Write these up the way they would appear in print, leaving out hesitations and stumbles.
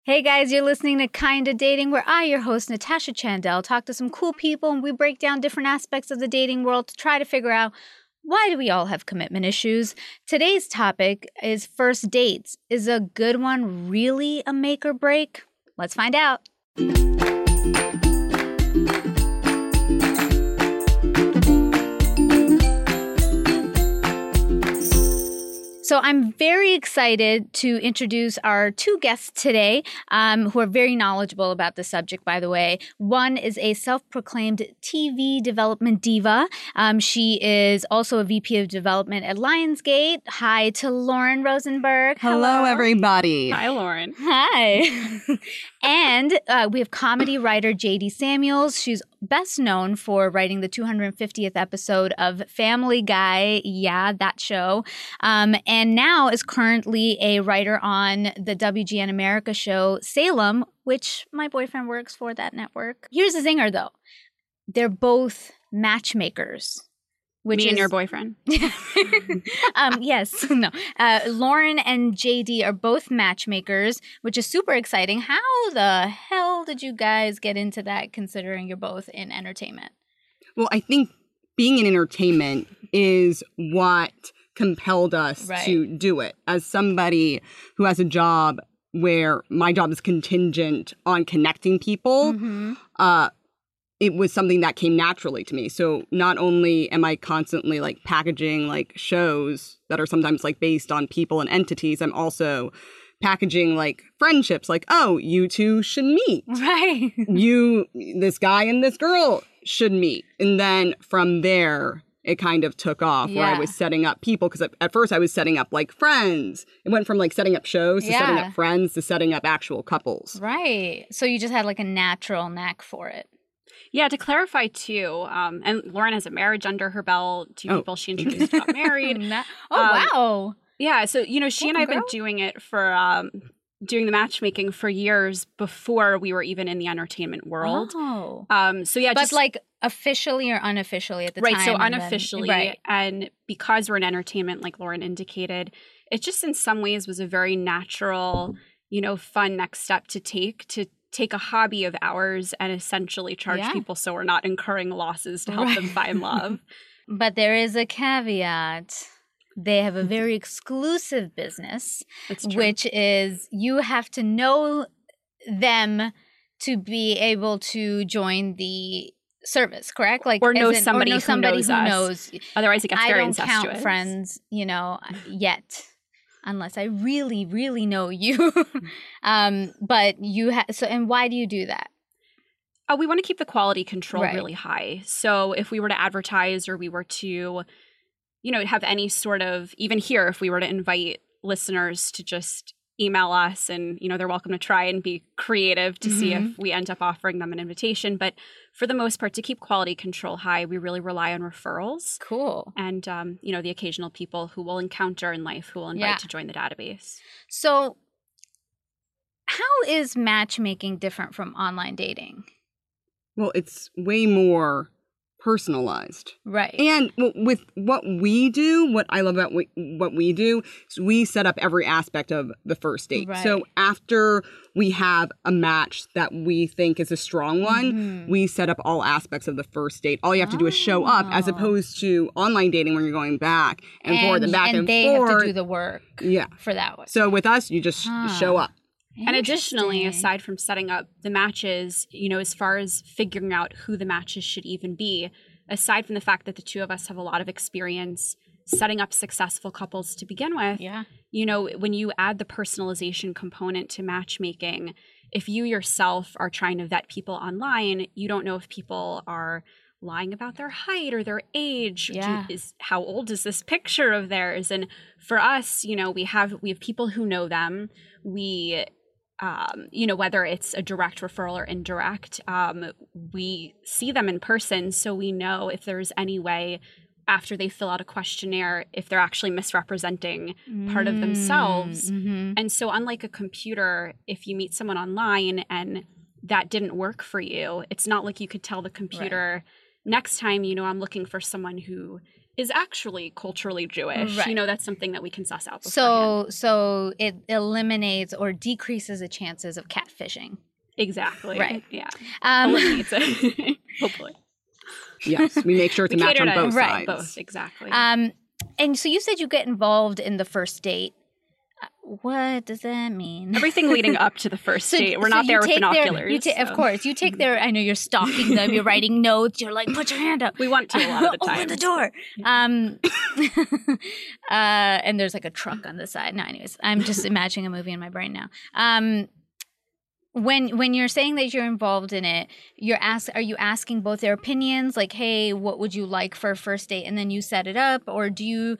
Hey guys, you're listening to Kinda Dating, where I, your host, Natasha Chandel, talk to some cool people and we break down different aspects of the dating world to try to figure out why do we all have commitment issues. Today's topic is first dates. Is a good one really a make or break? Let's find out. So I'm very excited to introduce our two guests today who are very knowledgeable about the subject, by the way. One is a self-proclaimed TV development diva. She is also a VP of development at Lionsgate. Hi to Lauren Rosenberg. Hello, everybody. Hi, Lauren. Hi. And we have comedy writer JD Samuels. She's best known for writing the 250th episode of Family Guy. Yeah, that show. And now is currently a writer on the WGN America show Salem, which my boyfriend works for that network. Here's the zinger, though. They're both matchmakers. Me and your boyfriend. Yes. No. Lauren and JD are both matchmakers, which is super exciting. How the hell did you guys get into that, considering you're both in entertainment? Well, I think being in entertainment is what compelled us to do it. As somebody who has a job where my job is contingent on connecting people, it was something that came naturally to me. So not only am I constantly like packaging like shows that are sometimes like based on people and entities, I'm also packaging like friendships, like, oh, you two should meet. Right. This guy and this girl should meet. And then from there, it kind of took off where I was setting up people. Because at first I was setting up like friends. It went from like setting up shows to setting up friends to setting up actual couples. Right. So you just had like a natural knack for it. Yeah, to clarify too, and Lauren has a marriage under her belt. Two people she introduced got married. Wow. Yeah, so, she and I have been doing it for, doing the matchmaking for years before we were even in the entertainment world. Oh. But like officially or unofficially at the time? Right, so unofficially. And because we're in entertainment, like Lauren indicated, it just in some ways was a very natural, fun next step to take a hobby of ours and essentially charge people so we're not incurring losses to help them find love. But there is a caveat. They have a very exclusive business, which is you have to know them to be able to join the service, correct? Like, or know somebody who knows us. Otherwise, it gets very incestuous. I don't count friends, yet. Unless I really, really know you. But you and why do you do that? We want to keep the quality control really high. So if we were to advertise or we were to, have any sort of, even here, if we were to invite listeners to just email us and, they're welcome to try and be creative to see if we end up offering them an invitation. But for the most part, to keep quality control high, we really rely on referrals. Cool. And, the occasional people who we'll encounter in life who will invite to join the database. So how is matchmaking different from online dating? Well, it's way more personalized. Right. And with what we do, what I love about what we do is we set up every aspect of the first date. Right. So after we have a match that we think is a strong one, we set up all aspects of the first date. All you have to do is show up, as opposed to online dating where you're going back and forth and back and forth. And they have to do the work for that one. So with us, you just show up. And additionally, aside from setting up the matches, as far as figuring out who the matches should even be, aside from the fact that the two of us have a lot of experience setting up successful couples to begin with, when you add the personalization component to matchmaking, if you yourself are trying to vet people online, you don't know if people are lying about their height or their age. How old is this picture of theirs? And for us, we have people who know them. We whether it's a direct referral or indirect, we see them in person, so we know if there's any way after they fill out a questionnaire, if they're actually misrepresenting part of themselves. And so unlike a computer, if you meet someone online and that didn't work for you, it's not like you could tell the computer, next time, I'm looking for someone who is actually culturally Jewish. Right. That's something that we can suss out beforehand. So it eliminates or decreases the chances of catfishing. Exactly. Right. Yeah. Eliminates it. Hopefully. Yes, we make sure to match on both sides. Both, exactly. And so you said you get involved in the first date. What does that mean? Everything leading up to the first date. We're not there with binoculars. Of course. You take their, I know you're stalking them, you're writing notes, you're like, put your hand up. We want to a lot of the time. Open the door. And there's like a truck on the side. No, anyways, I'm just imagining a movie in my brain now. When you're saying that you're involved in it, are you asking both their opinions? Like, hey, what would you like for a first date? And then you set it up? Or do you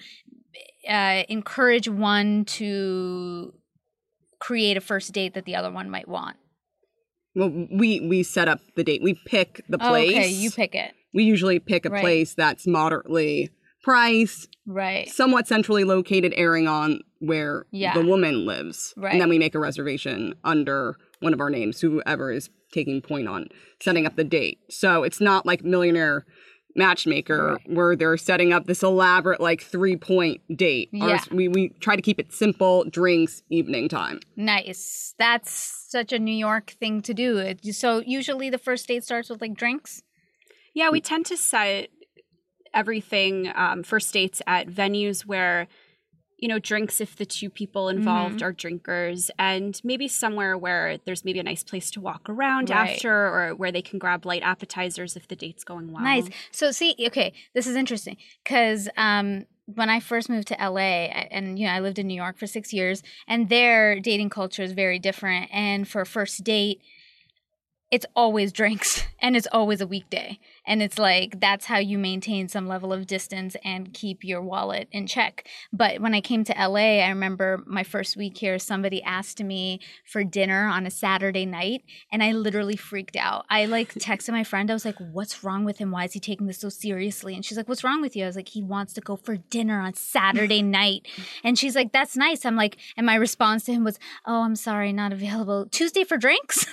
encourage one to create a first date that the other one might want? Well, we set up the date. We pick the place. Okay, you pick it. We usually pick a place that's moderately priced, right, somewhat centrally located, airing on where the woman lives. Right. And then we make a reservation under one of our names, whoever is taking point on setting up the date. So it's not like Millionaire Matchmaker where they're setting up this elaborate 3-point date. Yeah. We try to keep it simple, drinks, evening time. Nice. That's such a New York thing to do. So usually the first date starts with drinks? Yeah, we tend to set everything, first dates at venues where, drinks if the two people involved are drinkers, and maybe somewhere where there's maybe a nice place to walk around after, or where they can grab light appetizers if the date's going well. Nice. So see, okay, this is interesting because when I first moved to LA, and I lived in New York for 6 years, and their dating culture is very different. And for a first date, it's always drinks and it's always a weekday. And it's that's how you maintain some level of distance and keep your wallet in check. But when I came to LA, I remember my first week here, somebody asked me for dinner on a Saturday night and I literally freaked out. I texted my friend. I was like, what's wrong with him? Why is he taking this so seriously? And she's like, what's wrong with you? I was like, he wants to go for dinner on Saturday night. And she's like, that's nice. I'm like, and my response to him was, oh, I'm sorry, not available. Tuesday for drinks?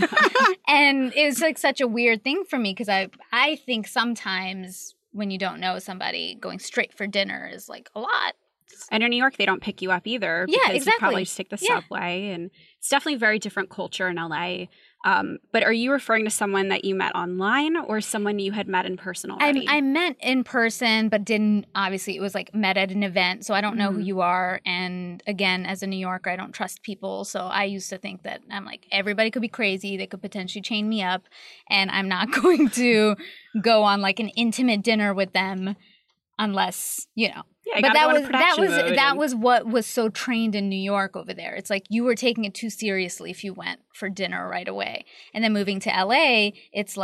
And it was such a weird thing for me because I think sometimes when you don't know somebody, going straight for dinner is a lot. And in New York, they don't pick you up either. Yeah, because exactly. You probably just take the subway. And it's definitely a very different culture in LA. But are you referring to someone that you met online or someone you had met in person already? I met in person, but didn't, obviously, it was met at an event. So I don't know who you are. And again, as a New Yorker, I don't trust people. So I used to think that I'm everybody could be crazy. They could potentially chain me up. And I'm not going to go on an intimate dinner with them unless, Yeah, but that was what was so trained in New York over there. It's you were taking it too seriously if you went for dinner right away. And then moving to LA, it's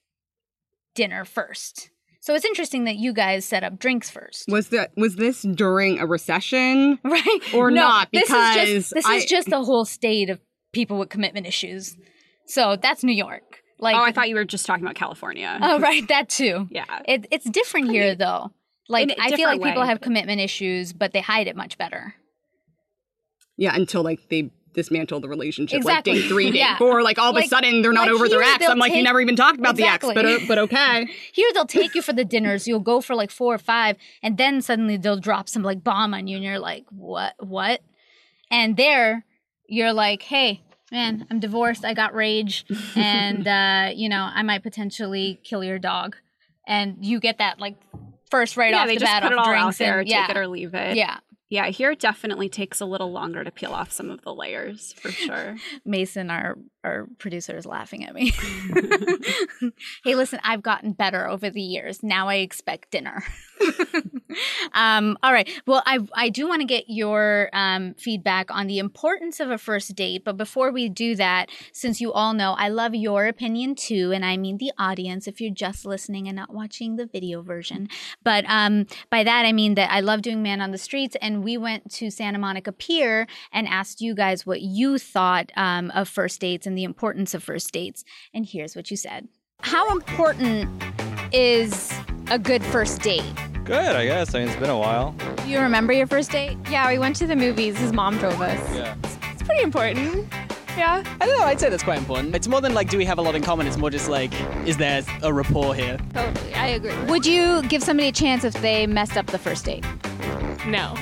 dinner first. So it's interesting that you guys set up drinks first. Was this during a recession? Right. Or not? Because this is just a whole state of people with commitment issues. So that's New York. I thought you were just talking about California. Oh, right. That too. Yeah. It's different here though. I feel like people way. have commitment issues, but they hide it much better. Yeah, until they dismantle the relationship, exactly. Date 3, date 4, all of a sudden they're not over their ex. I'm you never even talked about the ex, but okay. Here they'll take you for the dinners. You'll go for 4 or 5, and then suddenly they'll drop some bomb on you, and you're like, what? And there, you're like, hey, man, I'm divorced. I got rage, and I might potentially kill your dog, and you get that first off the bat, they just put it all out there, take it or leave it. Yeah. Yeah, here it definitely takes a little longer to peel off some of the layers, for sure. Mason, our producer, is laughing at me. Hey, listen, I've gotten better over the years. Now I expect dinner. All right. Well, I do want to get your feedback on the importance of a first date. But before we do that, since you all know, I love your opinion too. And I mean the audience, if you're just listening and not watching the video version. But by that, I mean that I love doing Man on the Streets. And we went to Santa Monica Pier and asked you guys what you thought of first dates and the importance of first dates. And here's what you said. How important is a good first date? Good, I guess. I mean, it's been a while. Do you remember your first date? Yeah, we went to the movies. His mom drove us. Yeah. It's pretty important. Yeah. I don't know, I'd say that's quite important. It's more than like, do we have a lot in common? It's more just like, is there a rapport here? Totally. I agree. Would you give somebody a chance if they messed up the first date? No.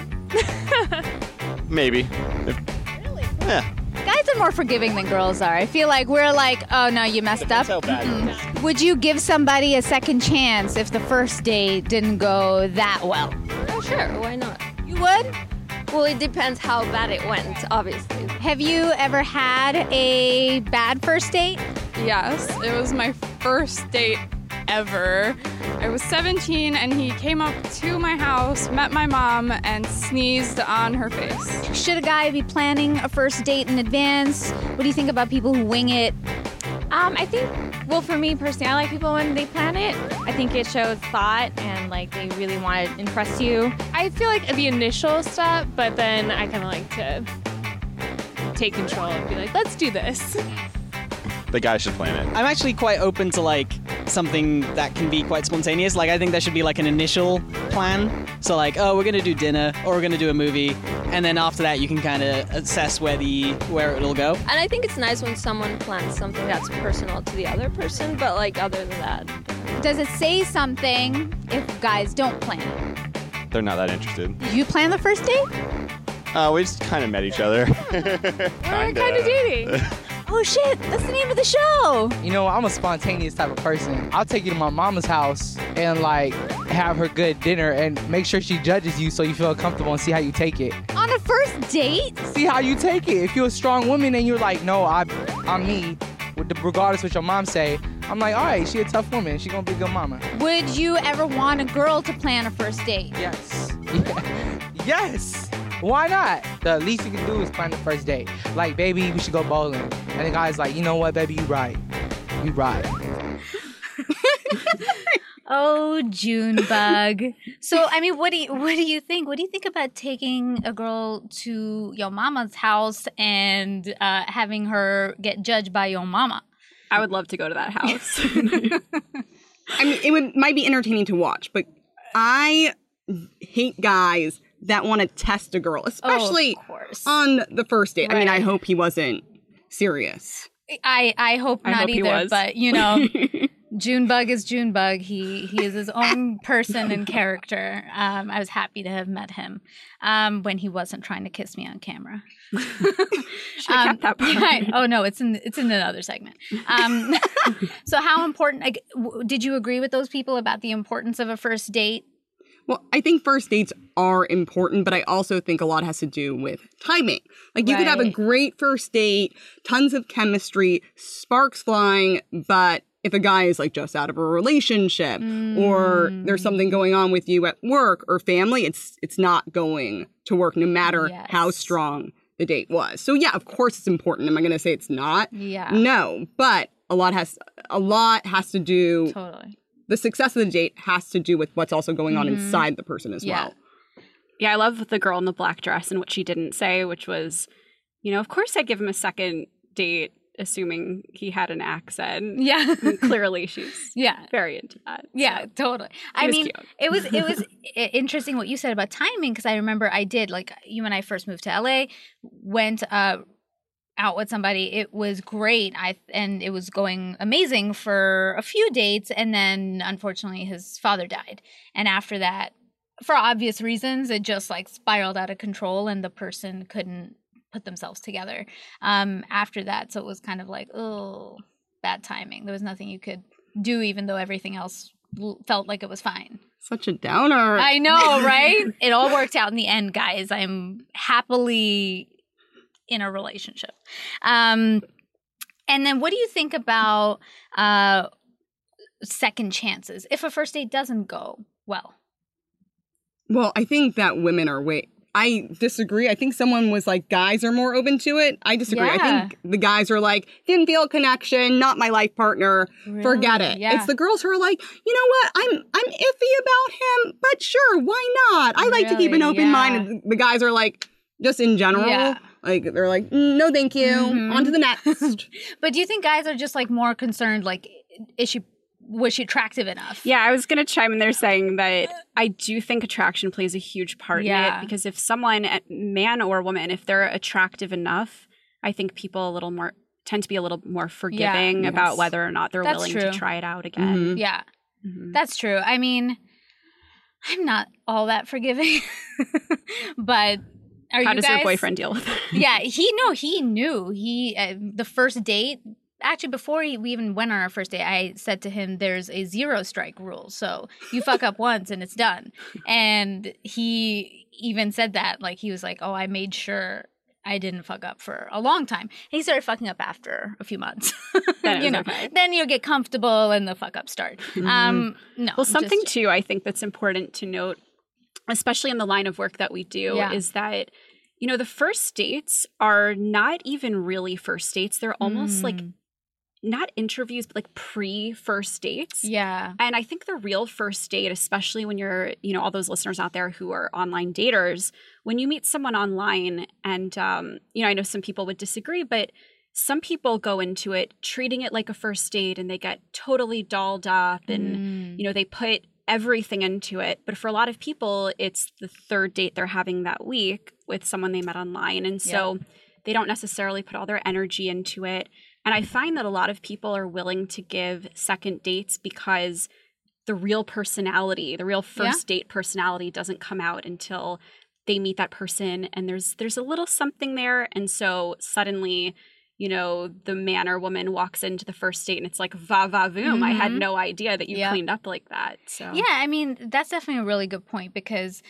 Maybe. Really? Yeah. Guys are more forgiving than girls are. I feel like we're like, oh no, you messed up. How bad it is. Would you give somebody a second chance if the first date didn't go that well? Oh, sure. Why not? You would? Well, it depends how bad it went, obviously. Have you ever had a bad first date? Yes. It was my first date ever. I was 17 and he came up to my house, met my mom, and sneezed on her face. Should a guy be planning a first date in advance? What do you think about people who wing it? I think, well, for me personally, I like people when they plan it. I think it shows thought and like they really want to impress you. I feel like the initial step, but then I kind of like to take control and be like, let's do this. The guy should plan it. I'm actually quite open to like something that can be quite spontaneous. Like I think there should be like an initial plan. So like, oh, we're gonna do dinner or we're gonna do a movie, and then after that you can kind of assess where it'll go. And I think it's nice when someone plans something that's personal to the other person, but like other than that. Does it say something if guys don't plan it? They're not that interested. Did you plan the first date? We just kind of met each other. We're kind of dating. Oh shit, that's the name of the show. You know, I'm a spontaneous type of person. I'll take you to my mama's house and like have her good dinner and make sure she judges you so you feel comfortable and see how you take it. On a first date? See how you take it. If you're a strong woman and you're like, no, I'm me, regardless what your mom say, I'm like, all right, she a tough woman. She gonna be a good mama. Would you ever want a girl to plan a first date? Yes. Yes. Why not? The least you can do is plan the first date. Like, baby, we should go bowling. And the guy's like, you know what, baby, you right. You right. Oh, Junebug. So, I mean, what do you think? What do you think about taking a girl to your mama's house and having her get judged by your mama? I would love to go to that house. I mean, might be entertaining to watch, but I hate guys that want to test a girl, especially on the first date. Right. I mean, I hope he wasn't serious. I hope not either, but you know, Junebug is Junebug. He is his own person and character. I was happy to have met him when he wasn't trying to kiss me on camera. Should have kept that part. Yeah, oh no, it's in another segment. So how important, did you agree with those people about the importance of a first date? Well, I think first dates are important, but I also think a lot has to do with timing. Like, you could have a great first date, tons of chemistry, sparks flying, but if a guy is, like, just out of a relationship or there's something going on with you at work or family, it's not going to work no matter how strong the date was. So, yeah, of course it's important. Am I going to say it's not? Yeah. No, but a lot has to do... Totally. The success of the date has to do with what's also going on inside the person as well. Yeah, I love the girl in the black dress and what she didn't say, which was, you know, of course I'd give him a second date, assuming he had an accent. Yeah. And clearly she's very into that. Yeah, so. totally. I mean, cute. it was interesting what you said about timing, because I remember I did, like, you and I first moved to LA, went out with somebody. It was great. And it was going amazing for a few dates, and then unfortunately his father died. And after that, for obvious reasons, it just like spiraled out of control and the person couldn't put themselves together after that. So it was kind of like, oh, bad timing. There was nothing you could do, even though everything else felt like it was fine. Such a downer. I know, right? It all worked out in the end, guys. I'm happily in a relationship. And then what do you think about second chances if a first date doesn't go well? Well, I think that women are I disagree. I think someone was like, guys are more open to it. I disagree. Yeah. I think the guys are like, didn't feel a connection, not my life partner, forget it. Yeah. It's the girls who are like, you know what, I'm iffy about him, but sure, why not? I like to keep an open mind. And the guys are like, just in general, like, they're like, no, thank you. On to the next. But do you think guys are just like more concerned, like, was she attractive enough? Yeah, I was going to chime in there saying that I do think attraction plays a huge part in it, because if someone, man or woman, if they're attractive enough, I think people tend to be a little more forgiving about whether or not they're willing to try it out again. Mm-hmm. Yeah, that's true. I mean, I'm not all that forgiving, but how does your boyfriend deal with it? Yeah, he knew. The first date, actually before we even went on our first date, I said to him, there's a 0 strike rule. So you fuck up once and it's done. And he even said that, like, he was like, oh, I made sure I didn't fuck up for a long time. And he started fucking up after a few months. Okay. Then you'll get comfortable and the fuck up start. No. Well, something too, I think that's important to note, especially in the line of work that we do, is that, the first dates are not even really first dates. They're almost like not interviews, but like pre-first dates. Yeah. And I think the real first date, especially when you're, all those listeners out there who are online daters, when you meet someone online and, I know some people would disagree, but some people go into it treating it like a first date and they get totally dolled up and, they put everything into it. But for a lot of people, it's the third date they're having that week with someone they met online. And so they don't necessarily put all their energy into it. And I find that a lot of people are willing to give second dates because the real personality, the real first date personality doesn't come out until they meet that person and there's a little something there. And so suddenly, the man or woman walks into the first date and it's like, va va voom. I had no idea that you cleaned up like that. So yeah, I mean, that's definitely a really good point because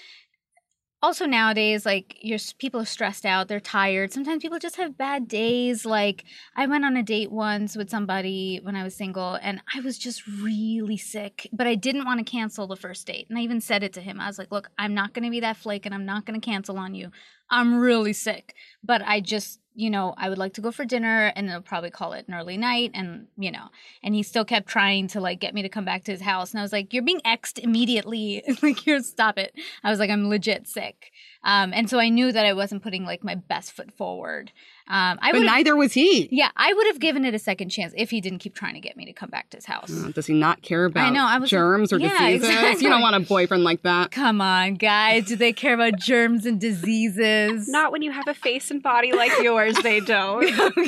also nowadays, like, people are stressed out, they're tired. Sometimes people just have bad days. Like, I went on a date once with somebody when I was single, and I was just really sick. But I didn't want to cancel the first date. And I even said it to him. I was like, look, I'm not going to be that flake, and I'm not going to cancel on you. I'm really sick. But I just, I would like to go for dinner, and they'll probably call it an early night. And, and he still kept trying to, like, get me to come back to his house. And I was like, you're being X'd immediately. Like, stop it. I was like, I'm legit sick. And so I knew that I wasn't putting, like, my best foot forward. But neither was he. Yeah, I would have given it a second chance if he didn't keep trying to get me to come back to his house. Does he not care about germs or diseases? Exactly. You don't want a boyfriend like that. Come on, guys. Do they care about germs and diseases? Not when you have a face and body like yours, they don't.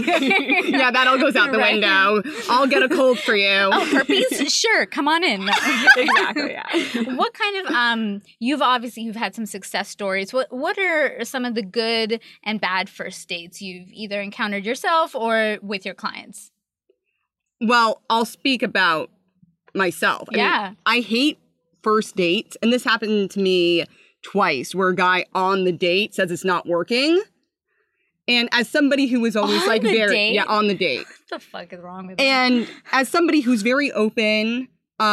Yeah, that all goes out the window. I'll get a cold for you. Oh, herpes? Sure, come on in. Exactly, yeah. What kind of, you've had some success stories. What are some of the good and bad first dates you've either encountered yourself or with your clients? Well, I'll speak about myself. I mean, I hate first dates, and this happened to me twice, where a guy on the date says it's not working. And as somebody who was always on the on the date. What the fuck is wrong with you? And as somebody who's very open,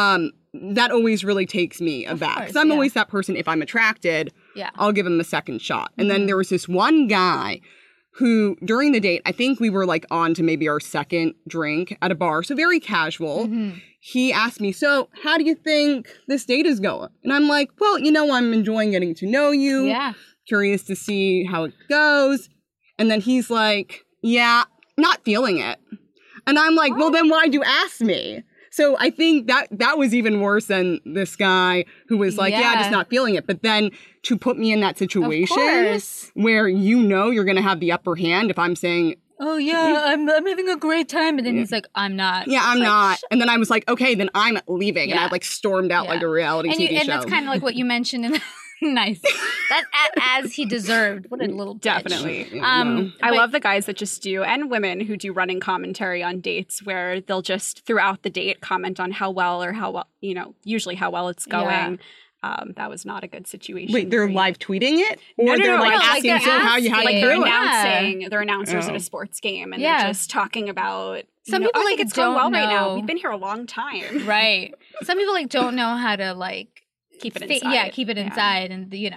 that always really takes me aback. Because I'm always that person, if I'm attracted, I'll give him a second shot. And then there was this one guy who, during the date, I think we were like on to maybe our second drink at a bar, so very casual. He asked me, so how do you think this date is going? And I'm like, well, I'm enjoying getting to know you. Yeah. Curious to see how it goes. And then he's like, yeah, not feeling it. And I'm like, well, then why'd you ask me? So I think that was even worse than this guy who was like, just not feeling it. But then to put me in that situation where you're going to have the upper hand if I'm saying, oh, yeah, I'm having a great time. And then he's like, I'm not. Yeah, I'm not. And then I was like, okay, then I'm leaving. And I like stormed out like a reality TV show. And that's kind of like what you mentioned in nice. That as he deserved. What a little bitch. Definitely. I love the guys that just do, and women who do running commentary on dates where they'll just throughout the date comment on how well, usually how well it's going. That was not a good situation. Wait, they're live tweeting it? Or they're asking how you they're announcing. They're announcers at a sports game, and they're just talking about. Some people I think it's going well right now. know. We've been here a long time, right? Some people don't know how to keep it inside. Yeah, keep it inside,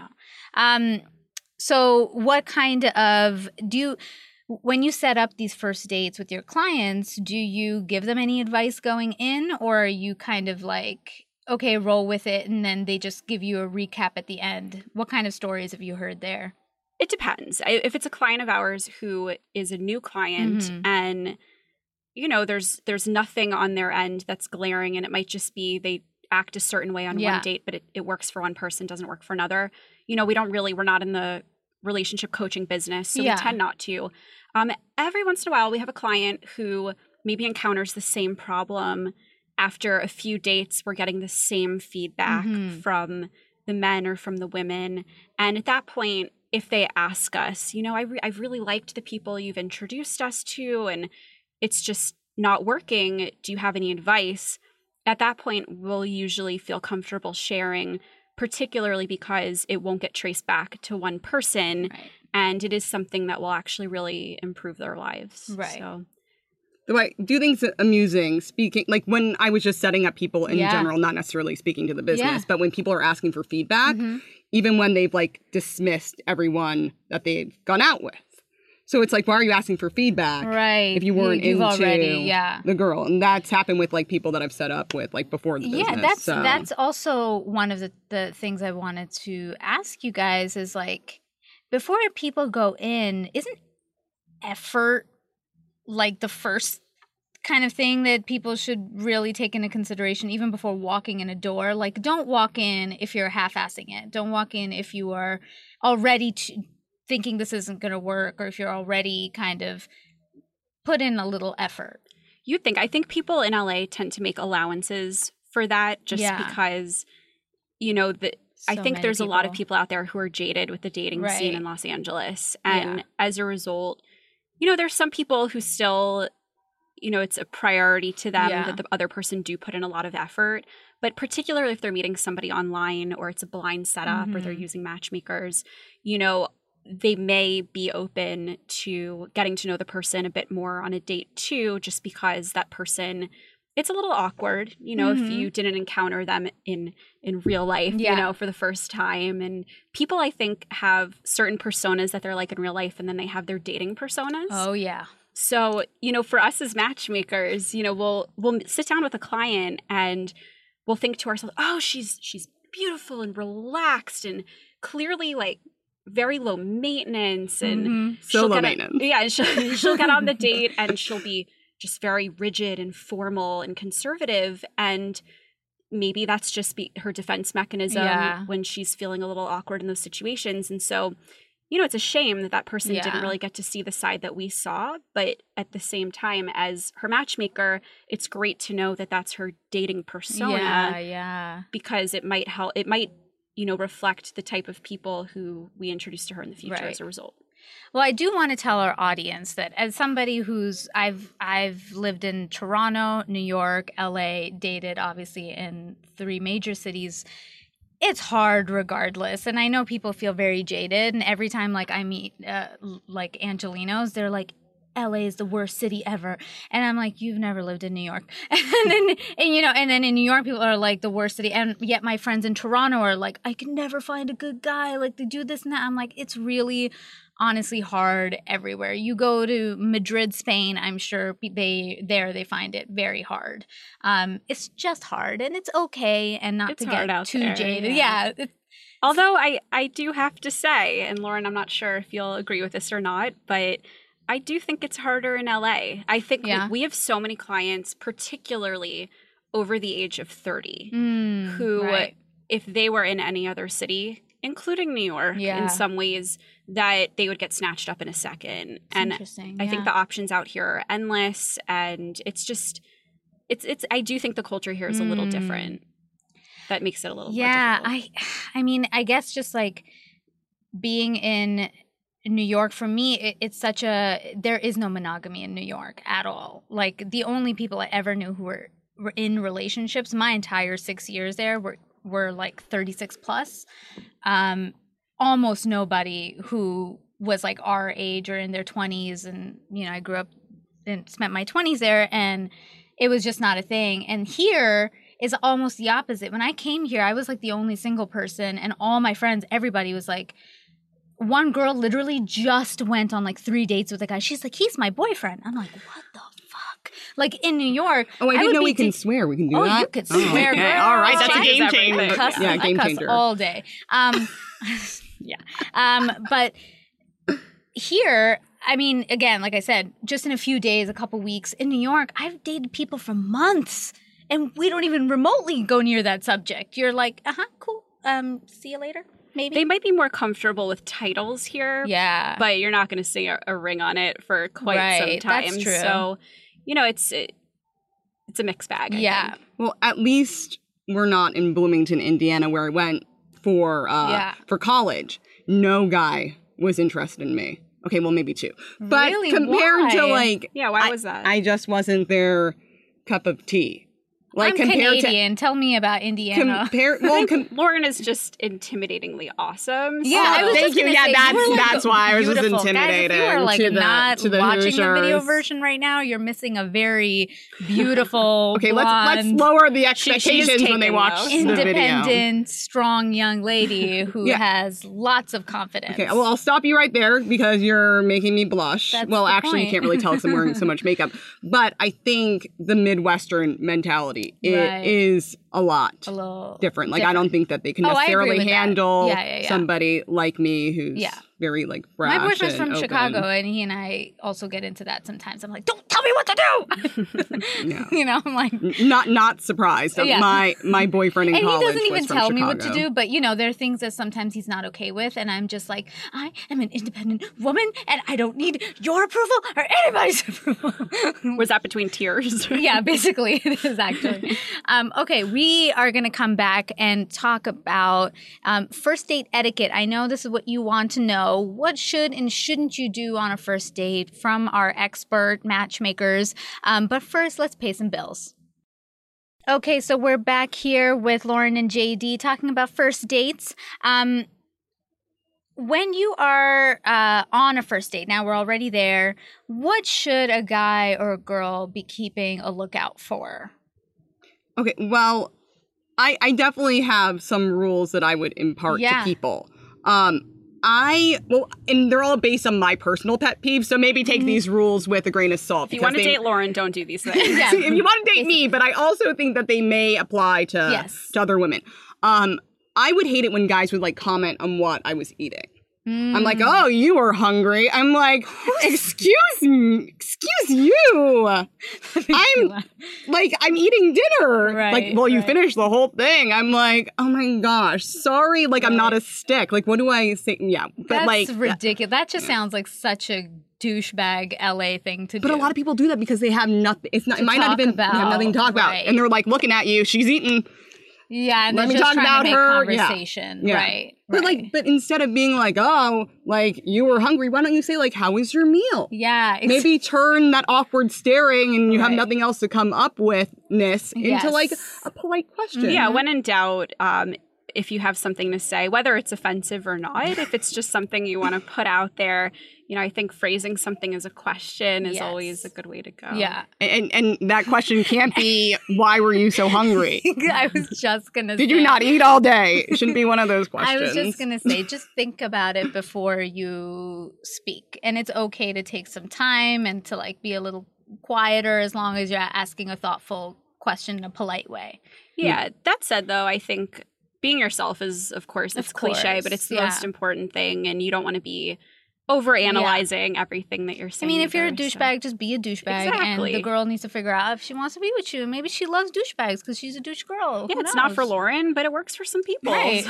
and So, what kind of when you set up these first dates with your clients, do you give them any advice going in, or are you kind of like, okay, roll with it, and then they just give you a recap at the end? What kind of stories have you heard there? It depends. If it's a client of ours who is a new client and, there's nothing on their end that's glaring, and it might just be they act a certain way on one date, but it works for one person, doesn't work for another. We're not in the relationship coaching business, so we tend not to. And every once in a while we have a client who maybe encounters the same problem. After a few dates, we're getting the same feedback from the men or from the women. And at that point, if they ask us, I've really liked the people you've introduced us to, and it's just not working. Do you have any advice? At that point, we'll usually feel comfortable sharing, particularly because it won't get traced back to one person. Right. And it is something that will actually really improve their lives. Right. So. Though I do think it's amusing speaking, like when I was just setting up people in general, not necessarily speaking to the business, but when people are asking for feedback, even when they've like dismissed everyone that they've gone out with. So it's like, why are you asking for feedback if you weren't into the girl? And that's happened with like people that I've set up with like before the business. Yeah, that's also one of the things I wanted to ask you guys is like, before people go in, isn't effort like the first kind of thing that people should really take into consideration even before walking in a door? Like, don't walk in if you're half-assing it. Don't walk in if you are already thinking this isn't going to work, or if you're already kind of put in a little effort. I think people in LA tend to make allowances for that just because, I think there's a lot of people out there who are jaded with the dating scene in Los Angeles. And as a result, there's some people who still, it's a priority to them that the other person do put in a lot of effort. But particularly if they're meeting somebody online or it's a blind setup or they're using matchmakers, they may be open to getting to know the person a bit more on a date too, just because that person, it's a little awkward, if you didn't encounter them in real life, for the first time. And people, I think, have certain personas that they're like in real life, and then they have their dating personas. Oh, yeah. So, for us as matchmakers, we'll sit down with a client and we'll think to ourselves, oh, she's beautiful and relaxed and clearly like very low maintenance, and so low maintenance. Yeah, and she'll get on the date and she'll be just very rigid and formal and conservative, and maybe that's just her defense mechanism when she's feeling a little awkward in those situations. And so, it's a shame that person didn't really get to see the side that we saw, but at the same time, as her matchmaker, it's great to know that that's her dating persona, because it might help, reflect the type of people who we introduce to her in the future as a result. Well, I do want to tell our audience that as somebody who's I've lived in Toronto, New York, LA, dated obviously in 3 major cities. It's hard regardless. And I know people feel very jaded, and every time like I meet like Angelinos, they're like, LA is the worst city ever. And I'm like, you've never lived in New York. And then in New York, people are like the worst city. And yet my friends in Toronto are like, I can never find a good guy. Like, they do this and that. I'm like, it's really honestly hard everywhere. You go to Madrid, Spain, I'm sure they find it very hard. It's just hard, and it's okay, and not to get too jaded. Yeah. Although I do have to say, and Lauren, I'm not sure if you'll agree with this or not, but I do think it's harder in LA. I think we have so many clients, particularly over the age of 30, who, if they were in any other city, including New York, in some ways, that they would get snatched up in a second. And I think the options out here are endless, and it's just, I do think the culture here is a little different. That makes it a little more difficult. I mean, I guess just like being in New York, for me, it's such there is no monogamy in New York at all. Like, the only people I ever knew who were in relationships, my entire 6 years there were like 36 plus. Almost nobody who was like our age or in their 20s. And, I grew up and spent my 20s there, and it was just not a thing. And here is almost the opposite. When I came here, I was like the only single person, and all my friends, everybody was like, one girl literally just went on like 3 dates with a guy. She's like, he's my boyfriend. I'm like, what the fuck? Like, in New York. Oh, I didn't know we can swear. We can do that? Oh, you could swear. Okay. All right. That's a game changer. I cuss all day. But here, I mean, again, like I said, just in a few days, a couple weeks in New York, I've dated people for months, and we don't even remotely go near that subject. You're like, cool. See you later. maybe? They might be more comfortable with titles here. Yeah. But you're not going to see a ring on it for quite some time. That's true. So, it's a mixed bag, I think. Well, at least we're not in Bloomington, Indiana, where I went for college. No guy was interested in me. Okay, well, maybe two. But really? compared to why was that? I just wasn't their cup of tea. I'm Canadian. Tell me about Indiana. Lauren is just intimidatingly awesome. Yeah, I was thank you. Yeah, that's why I was just intimidated. Guys, if you are not to the watching Hoosiers. the video version right now, you're missing a very beautiful, okay, blonde, let's lower the expectations when they watch the video. Independent, strong young lady who has lots of confidence. Okay, well, I'll stop you right there because you're making me blush. That's well, the actually, point. you can't really tell because I'm wearing so much makeup. But I think the Midwestern mentality is a little different. Like, I don't think that they can necessarily handle somebody like me who's very brash. My boyfriend's from open. Chicago, and he and I also get into that sometimes. I'm like, don't tell me what to do. I'm like, not surprised. My boyfriend in and college he doesn't even was from tell Chicago. me what to do. But there are things that sometimes he's not okay with, and I'm just like, I am an independent woman, and I don't need your approval or anybody's approval. Was that between tears? Yeah, basically it is actually. Okay, we are going to come back and talk about first date etiquette. I know this is what you want to know. What should and shouldn't you do on a first date from our expert matchmakers? But first, let's pay some bills. Okay, so we're back here with Lauren and JD talking about first dates. When you are on a first date, now we're already there, what should a guy or a girl be keeping a lookout for? Okay, well, I definitely have some rules that I would impart to people. And they're all based on my personal pet peeves, so maybe take these rules with a grain of salt. If you want to date Lauren, don't do these things. If you want to date me, but I also think that they may apply to other women. I would hate it when guys would comment on what I was eating. I'm like, oh, you were hungry. I'm like, excuse you. I'm eating dinner. Right, you finished the whole thing. I'm like, oh my gosh, sorry. I'm not a stick. What do I say? Yeah. But that's ridiculous. That just sounds like such a douchebag LA thing to do. But a lot of people do that because they have nothing. It might not even have nothing to talk about. And they're looking at you. She's eating. Yeah, and let me just talk about her conversation. Yeah. Right. But instead of being you were hungry, why don't you say how was your meal? Yeah. Maybe turn that awkward staring and you have nothing else to come up with into a polite question. Yeah, when in doubt, if you have something to say, whether it's offensive or not, if it's just something you want to put out there, I think phrasing something as a question is always a good way to go. Yeah. And that question can't be, why were you so hungry? I was just going to say. Did you not eat all day? It shouldn't be one of those questions. I was just going to say, just think about it before you speak. And it's okay to take some time and to be a little quieter as long as you're asking a thoughtful question in a polite way. Yeah. That said, though, I think being yourself is, of course, it's cliche, but it's the most important thing. And you don't want to be overanalyzing everything that you're saying. I mean, if you're a douchebag, just be a douchebag. Exactly. And the girl needs to figure out if she wants to be with you. Maybe she loves douchebags because she's a douche girl. Yeah, it's not for Lauren, but it works for some people. Right.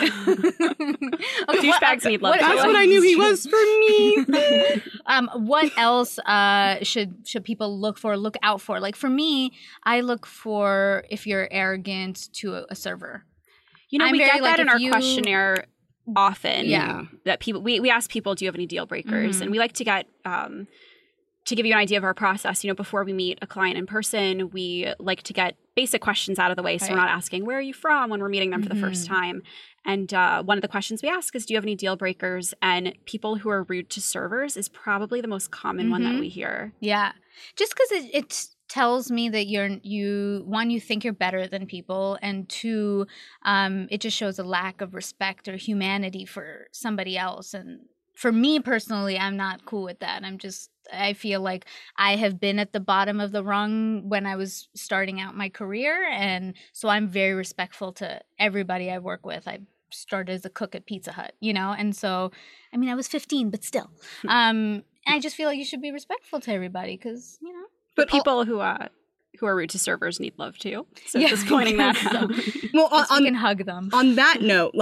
Douchebags need love. That's what I knew he was for me. What else should people look out for? For me, I look for if you're arrogant to a server. We get that in our questionnaire often. Yeah. That people we ask people, do you have any deal breakers? And we like to get to give you an idea of our process, before we meet a client in person, we like to get basic questions out of the way. So we're not asking, where are you from, when we're meeting them for the first time. And one of the questions we ask is, do you have any deal breakers? And people who are rude to servers is probably the most common one that we hear. Yeah. Just because it tells me that you think you're better than people, and two, it just shows a lack of respect or humanity for somebody else. And for me personally, I'm not cool with that. I feel like I have been at the bottom of the rung when I was starting out my career, and so I'm very respectful to everybody I work with. I started as a cook at Pizza Hut, and so, I was 15, but still. I just feel like you should be respectful to everybody because, But people who are rude to servers need love too. So just pointing that out. Well, you can hug them. On that note,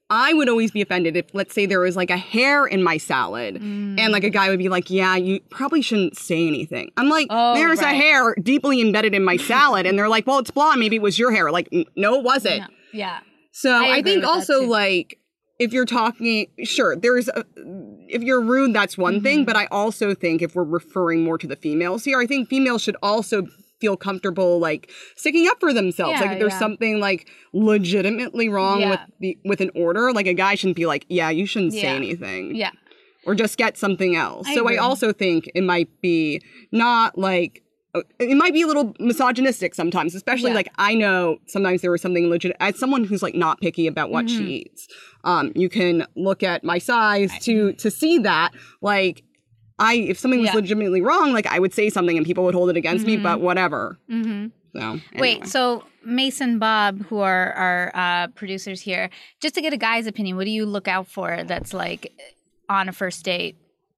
I would always be offended if, let's say, there was like a hair in my salad and like a guy would be like, yeah, you probably shouldn't say anything. I'm like, there's a hair deeply embedded in my salad. And they're like, well, it's blonde. Maybe it was your hair. Like, no, it wasn't. No. Yeah. So I think also like if you're talking, sure, if you're rude, that's one thing. But I also think if we're referring more to the females here, I think females should also feel comfortable like sticking up for themselves. Yeah, like if there's something like legitimately wrong with an order, like a guy shouldn't be like, yeah, you shouldn't say anything. Yeah. Or just get something else. I so agree. I also think it might be not like, it might be a little misogynistic sometimes, especially like I know sometimes there was something legit. As someone who's like not picky about what she eats, you can look at my size to see that like if something was legitimately wrong, like I would say something and people would hold it against me, but whatever. So anyway. Wait, so Mason, Bob, who are our producers here, just to get a guy's opinion, what do you look out for that's like on a first date?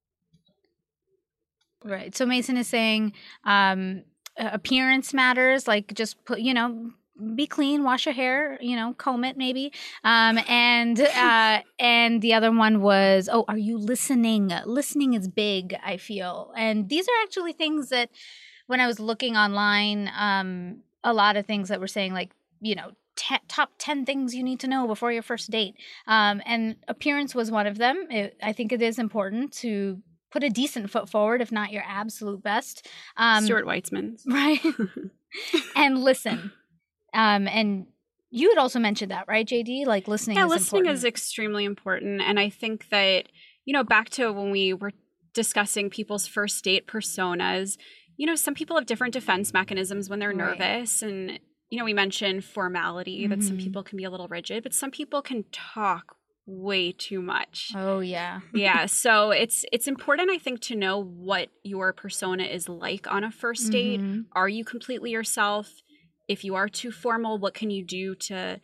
Right. So Mason is saying appearance matters, like just put, be clean, wash your hair, comb it maybe. And the other one was, are you listening? Listening is big, I feel. And these are actually things that when I was looking online, a lot of things that were saying like, top 10 things you need to know before your first date. And appearance was one of them. I think it is important to put a decent foot forward, if not your absolute best. Stuart Weitzman. Right. And listen. And you had also mentioned that, right, JD? Like listening is important. Yeah, listening is extremely important. And I think that, back to when we were discussing people's first date personas, some people have different defense mechanisms when they're nervous. And, we mentioned formality, that some people can be a little rigid, but some people can talk way too much. Oh, yeah. Yeah. So it's important, I think, to know what your persona is like on a first date. Are you completely yourself? If you are too formal, what can you do to,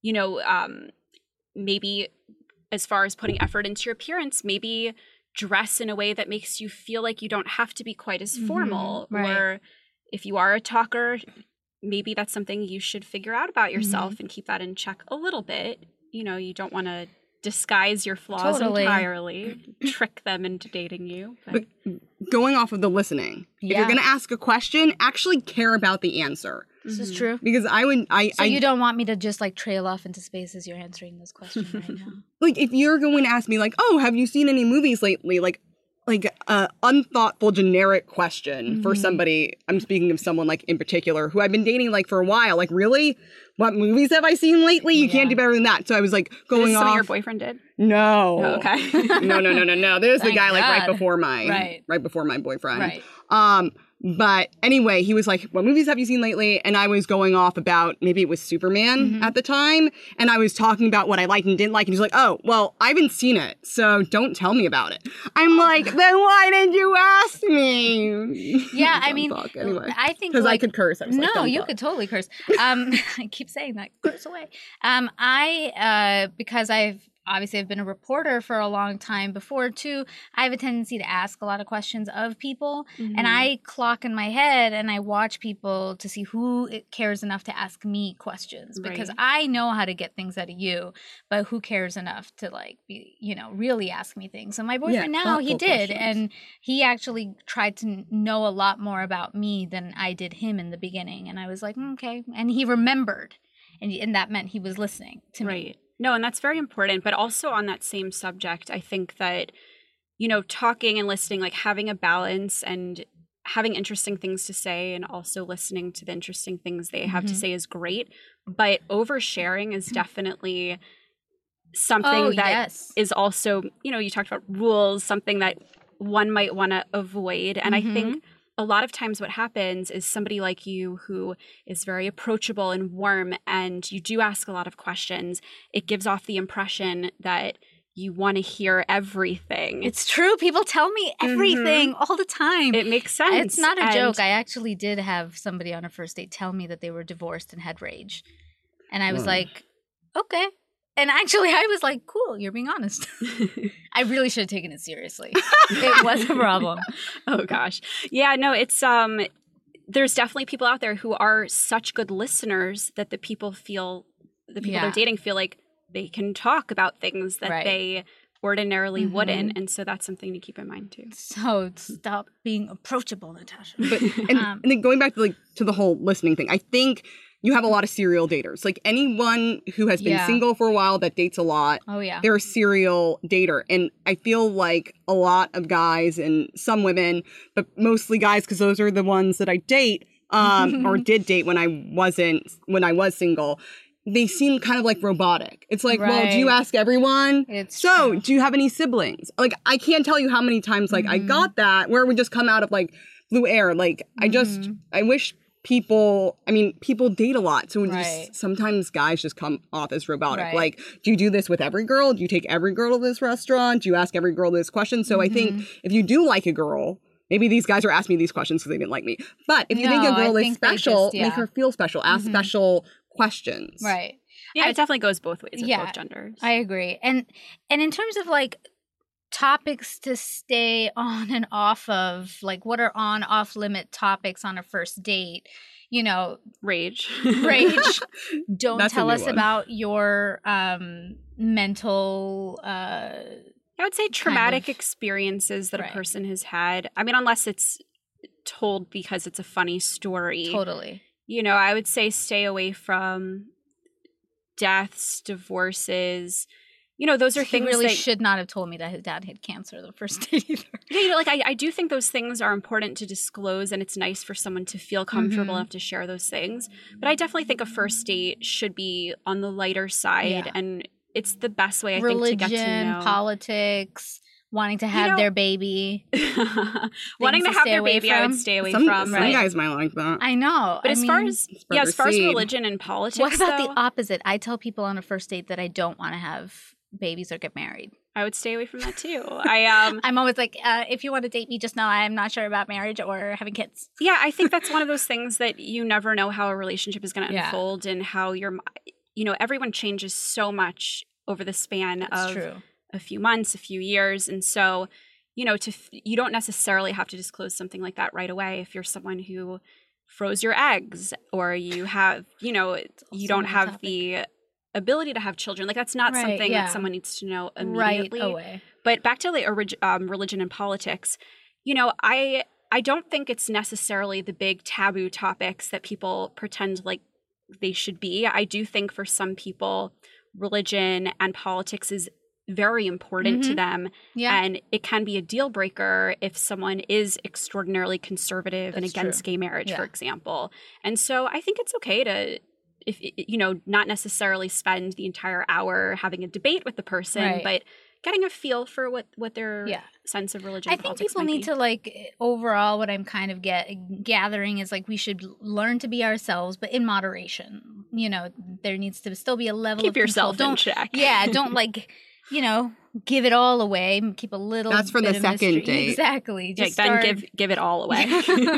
maybe as far as putting effort into your appearance, maybe dress in a way that makes you feel like you don't have to be quite as formal. Right. Or if you are a talker, maybe that's something you should figure out about yourself and keep that in check a little bit. You don't want to disguise your flaws entirely, trick them into dating you. But going off of the listening, if you're going to ask a question, actually care about the answer. This is true. Because So you don't want me to just like trail off into space as you're answering this question right now. Like if you're going to ask me like, oh, have you seen any movies lately? Like a unthoughtful generic question for somebody. I'm speaking of someone like in particular who I've been dating like for a while. Like, really? What movies have I seen lately? You can't do better than that. So I was like going off. Something your boyfriend did? No. Oh, okay. No. There's the guy like right before my boyfriend. Right. But anyway, he was like, what movies have you seen lately? And I was going off about, maybe it was Superman at the time. And I was talking about what I liked and didn't like. And he's like, oh, well, I haven't seen it. So don't tell me about it. I'm like, then why didn't you ask me? Yeah, I mean, anyway. I think because I could curse. I was like, no, you could totally curse. I keep saying that, curse away. Because I've been a reporter for a long time before too, I have a tendency to ask a lot of questions of people, and I clock in my head and I watch people to see who cares enough to ask me questions, because I know how to get things out of you, but who cares enough to like be, really ask me things. So my boyfriend now, he did, and he actually tried to know a lot more about me than I did him in the beginning, and I was like, okay, and he remembered, and that meant he was listening to me. Right. No, and that's very important. But also on that same subject, I think that, talking and listening, like having a balance and having interesting things to say and also listening to the interesting things they have to say is great. But oversharing is definitely something that is also, you talked about rules, something that one might want to avoid. And I think a lot of times what happens is somebody like you who is very approachable and warm, and you do ask a lot of questions, it gives off the impression that you want to hear everything. It's true. People tell me everything all the time. It makes sense. It's not a joke. I actually did have somebody on a first date tell me that they were divorced and had rage. And I was like, okay. And actually, I was like, cool, you're being honest. I really should have taken it seriously. It was a problem. Oh, gosh. Yeah, no, it's there's definitely people out there who are such good listeners that the people they're dating feel like they can talk about things that they ordinarily wouldn't, and so that's something to keep in mind too. So stop being approachable, Natasha. But and then going back to the whole listening thing, I think you have a lot of serial daters. Like anyone who has been single for a while that dates a lot, they're a serial dater. And I feel like a lot of guys and some women, but mostly guys, because those are the ones that I date or did date when I was single. They seem kind of like robotic. It's like, well, do you ask everyone? Do you have any siblings? Like, I can't tell you how many times like I got that where it would just come out of like blue air. Like I wish people date a lot. So just, sometimes guys just come off as robotic. Like, do you do this with every girl? Do you take every girl to this restaurant? Do you ask every girl this question? So I think if you do like a girl, maybe these guys are asking me these questions because they didn't like me. But if you think a girl is special, make her feel special. Ask special questions. Right. Yeah, it definitely goes both ways with both genders. I agree. And in terms of like topics to stay on and off of, like what are on off limit topics on a first date? You know, rage. Don't tell us about your mental I would say traumatic experiences that a person has had. I mean, unless it's told because it's a funny story. Totally. You know, I would say stay away from deaths, divorces. You know, those are things he really that should not have told me that his dad had cancer the first date either. Yeah, you know, like I do think those things are important to disclose, and it's nice for someone to feel comfortable enough to share those things. But I definitely think a first date should be on the lighter side, and it's the best way, I think, to get to know. Religion, politics, wanting to have their baby. Wanting to have their baby, I would stay away from. Some guys might like that. I know. But as far as religion and politics, what about the opposite? I tell people on a first date that I don't want to have babies or get married. I would stay away from that too. I'm always like, if you want to date me, just know I'm not sure about marriage or having kids. Yeah, I think that's one of those things that you never know how a relationship is going to unfold and how everyone changes so much over the span of a few months, a few years. And so, you don't necessarily have to disclose something like that right away if you're someone who froze your eggs or you have, you don't have the ability to have children. Like that's not something that someone needs to know immediately. Right away. But back to religion and politics, I don't think it's necessarily the big taboo topics that people pretend like they should be. I do think for some people, religion and politics is very important to them. Yeah. And it can be a deal breaker if someone is extraordinarily conservative and against gay marriage, for example. And so I think it's okay to, not necessarily spend the entire hour having a debate with the person, but getting a feel for what their sense of religion and politics might be. I think people need to, overall, what I'm kind of gathering is, we should learn to be ourselves, but in moderation. There needs to still be a level of control. Keep yourself in check. Yeah, don't, give it all away. Keep a little That's for bit the of second mystery. date. Exactly. Just then give it all away.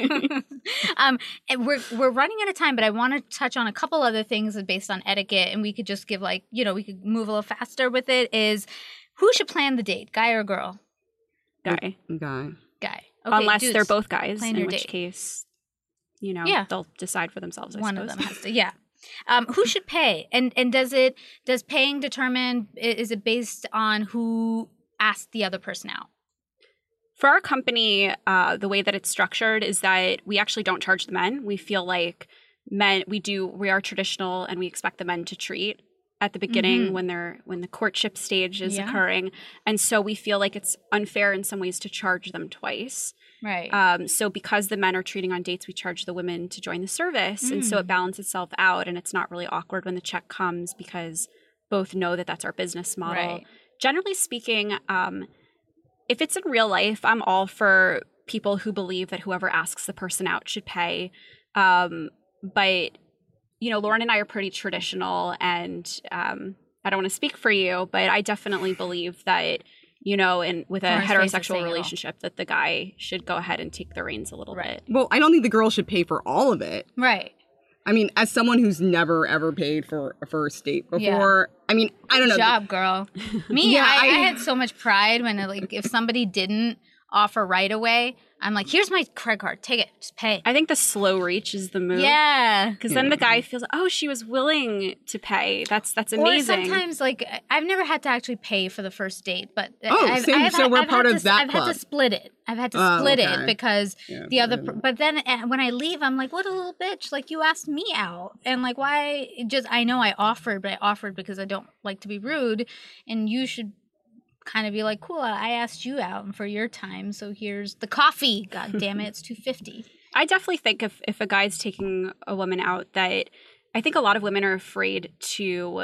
And we're running out of time, but I want to touch on a couple other things based on etiquette, and we could just give we could move a little faster with it. Is who should plan the date, guy or girl? Guy. Okay, unless dudes, they're both guys, in which date. case, they'll decide for themselves. One of them has to. Yeah. Who should pay? And does paying determine, is it based on who asked the other person out? For our company, the way that it's structured is that we actually don't charge the men. We feel like we are traditional and we expect the men to treat at the beginning when the courtship stage is occurring. And so we feel like it's unfair in some ways to charge them twice. Right. So because the men are treating on dates, we charge the women to join the service. And so it balances itself out, and it's not really awkward when the check comes because both know that that's our business model. Right. Generally speaking, if it's in real life, I'm all for people who believe that whoever asks the person out should pay. But, Lauren and I are pretty traditional, and I don't want to speak for you, but I definitely believe that with a heterosexual relationship, that the guy should go ahead and take the reins a little bit. Well, I don't think the girl should pay for all of it. Right. I mean, as someone who's never, ever paid for a first date before, I mean, I don't know. Good job, girl. Me, I had so much pride when, if somebody didn't offer right away, I'm like, here's my credit card. Take it. Just pay. I think the slow reach is the move. Yeah. Because then the guy feels, oh, she was willing to pay. That's amazing. Or sometimes, like, I've never had to actually pay for the first date, but we're part of that I've had to split it. I've had to split it because but then when I leave, I'm like, what a little bitch. Like, you asked me out. And, like, why? I know I offered, but I offered because I don't like to be rude. And you should kind of be like, cool, I asked you out and for your time, so here's the coffee. God damn it, it's $2.50. I definitely think if a guy's taking a woman out, that I think a lot of women are afraid to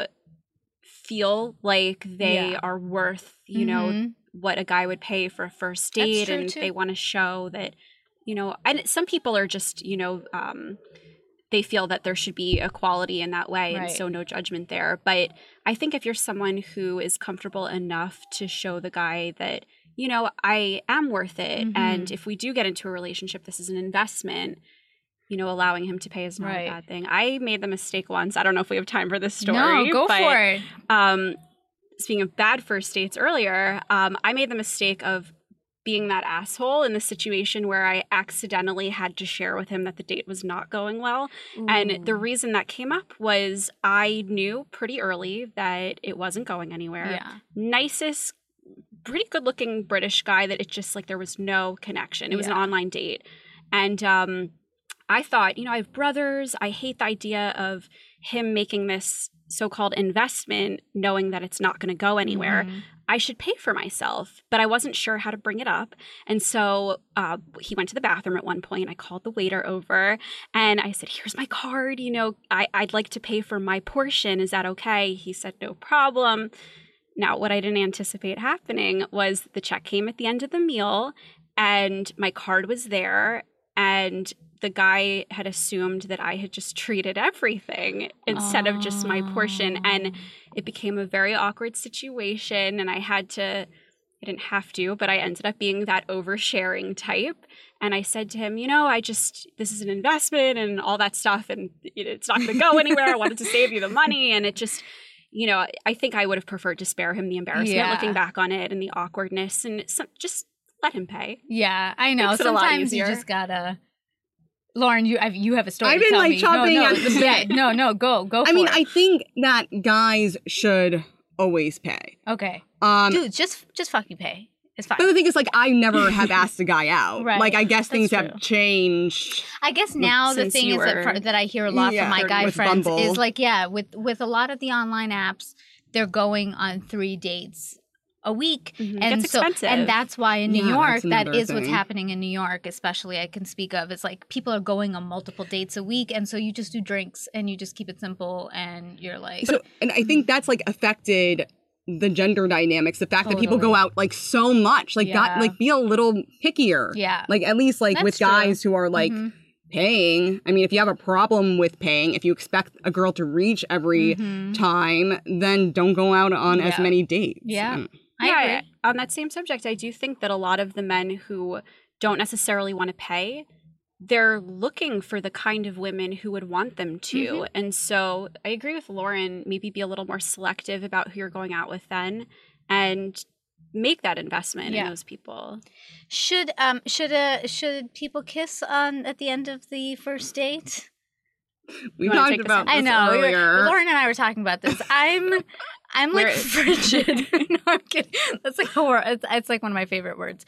feel like they are worth, you know, what a guy would pay for a first date, and they want to show that, you know, and some people are just, you know, they feel that there should be equality in that way, and so no judgment there. But I think if you're someone who is comfortable enough to show the guy that, you know, I am worth it, and if we do get into a relationship, this is an investment, you know, allowing him to pay is not a bad thing. I made the mistake once. I don't know if we have time for this story. No, go for it. Speaking of bad first dates earlier, I made the mistake of being that asshole in the situation where I accidentally had to share with him that the date was not going well. Ooh. And the reason that came up was I knew pretty early that it wasn't going anywhere. Yeah. Nicest, pretty good looking British guy that it just like there was no connection. It was an online date. And I thought, you know, I have brothers. I hate the idea of him making this so-called investment knowing that it's not going to go anywhere. I should pay for myself, but I wasn't sure how to bring it up. And so he went to the bathroom at one point. I called the waiter over and I said, here's my card. You know, I'd like to pay for my portion. Is that okay? He said, no problem. Now, what I didn't anticipate happening was the check came at the end of the meal and my card was there. And the guy had assumed that I had just treated everything instead of just my portion. And it became a very awkward situation. And I didn't have to, but I ended up being that oversharing type. And I said to him, you know, this is an investment and all that stuff. And it's not going to go anywhere. I wanted to save you the money. And it just, you know, I think I would have preferred to spare him the embarrassment looking back on it and the awkwardness and just let him pay. Yeah, I know. Sometimes you just gotta. Lauren, you have a story. I've been to tell like me. chopping at the bit. No, go. I mean, I think that guys should always pay. Okay. Dude, just fucking pay. It's fine. But the thing is, like, I never have asked a guy out. Right. Like, I guess things have changed. I guess now the thing is that I hear a lot from my guy friends Bumble. Is like, with a lot of the online apps, they're going on 3 dates a week. And it's expensive. And that's why in New York, that is what's happening in New York, especially I can speak of. It's like people are going on multiple dates a week. And so you just do drinks and you just keep it simple and you're like. So, and I think that's like affected the gender dynamics, the fact that people go out like so much, like be a little pickier. Yeah. Like at least like with guys who are like paying. I mean, if you have a problem with paying, if you expect a girl to reach every time, then don't go out on as many dates. Yeah. I agree. On that same subject, I do think that a lot of the men who don't necessarily want to pay, they're looking for the kind of women who would want them to. And so I agree with Lauren, maybe be a little more selective about who you're going out with then and make that investment in those people. Should people kiss at the end of the first date? We talked about this earlier. Lauren and I were talking about this. I'm like frigid. No, I'm kidding. That's like it's like one of my favorite words.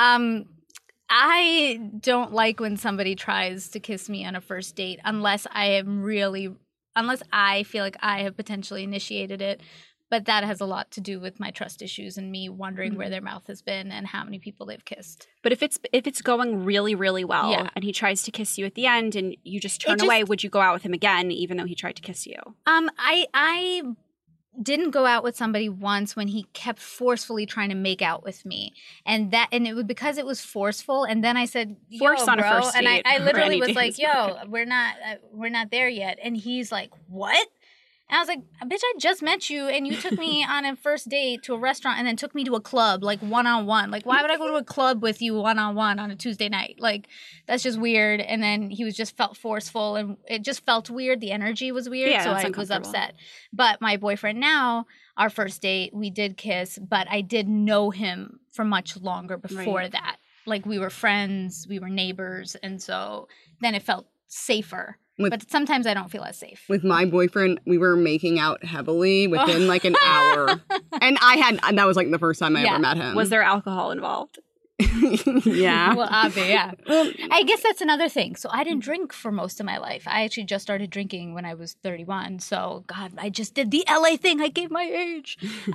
I don't like when somebody tries to kiss me on a first date unless I feel like I have potentially initiated it. But that has a lot to do with my trust issues and me wondering where their mouth has been and how many people they've kissed. But if it's going really, really well and he tries to kiss you at the end and you just turn away, would you go out with him again even though he tried to kiss you? I didn't go out with somebody once when he kept forcefully trying to make out with me, and it was because it was forceful. And then I said, "Force on a first date," and I literally was like, "Yo, we're not there yet." And he's like, "What?" And I was like, bitch, I just met you and you took me on a first date to a restaurant and then took me to a club, like one-on-one. Like, why would I go to a club with you one-on-one on a Tuesday night? Like, that's just weird. And then he just felt forceful and it just felt weird. The energy was weird. So I was upset. But my boyfriend now, our first date, we did kiss, but I did know him for much longer before that. like we were friends, we were neighbors, and so then it felt safer. But sometimes I don't feel as safe. With my boyfriend, we were making out heavily within like an hour. And that was like the first time I ever met him. Was there alcohol involved? Yeah. Well, yeah. Well, I guess that's another thing. So I didn't drink for most of my life. I actually just started drinking when I was 31. So, God, I just did the LA thing. I gave my age.